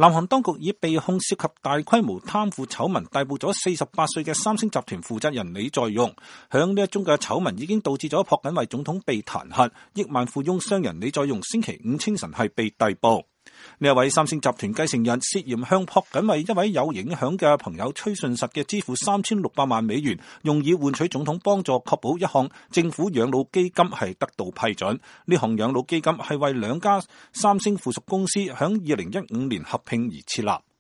南韓當局以被控涉及大規模貪腐醜聞逮捕咗48歲嘅三星集團負責人李在鎔。響呢一宗嘅醜聞已經導致咗朴槿惠總統被彈劾，億萬富翁商人李在鎔星期五清晨係被逮捕。呢一位三星集團繼承人涉嫌向朴槿惠一位有影響嘅朋友崔順實嘅支付3600萬美元，用以換取總統幫助，確保一項政府養老基金係得到批准。呢項養老基金係為兩家三星附屬公司響2015年合併而設立。